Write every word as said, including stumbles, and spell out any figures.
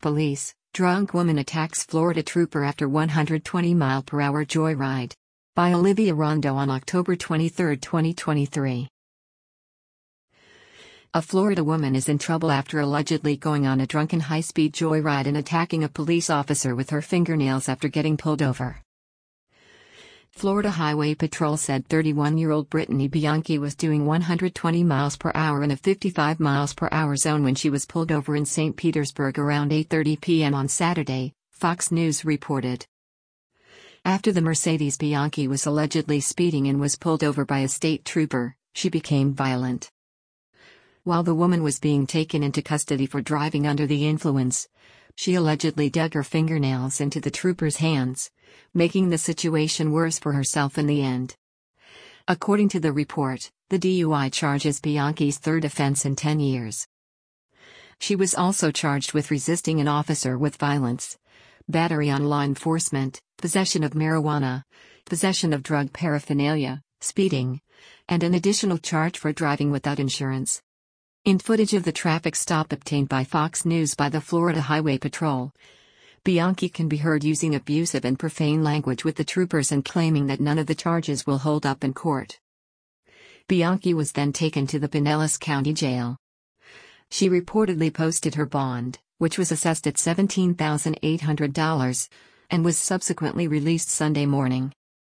police. Drunk woman attacks Florida trooper after one hundred twenty mile per hour joyride. By Olivia Rondo on October twenty-third, twenty twenty-three. A Florida woman is in trouble after allegedly going on a drunken high-speed joyride and attacking a police officer with her fingernails after getting pulled over. Florida Highway Patrol said thirty-one-year-old Brittany Bianchi was doing one hundred twenty miles per hour in a fifty-five miles per hour zone when she was pulled over in Saint Petersburg around eight thirty p m on Saturday, Fox News reported. After the Mercedes Bianchi was allegedly speeding and was pulled over by a state trooper, she became violent. While the woman was being taken into custody for driving under the influence, she allegedly dug her fingernails into the trooper's hands, making the situation worse for herself in the end. According to the report, the D U I charge is Bianchi's third offense in ten years. She was also charged with resisting an officer with violence, battery on law enforcement, possession of marijuana, possession of drug paraphernalia, speeding, and an additional charge for driving without insurance. In footage of the traffic stop obtained by Fox News by the Florida Highway Patrol, Bianchi can be heard using abusive and profane language with the troopers and claiming that none of the charges will hold up in court. Bianchi was then taken to the Pinellas County Jail. She reportedly posted her bond, which was assessed at seventeen thousand eight hundred dollars, and was subsequently released Sunday morning.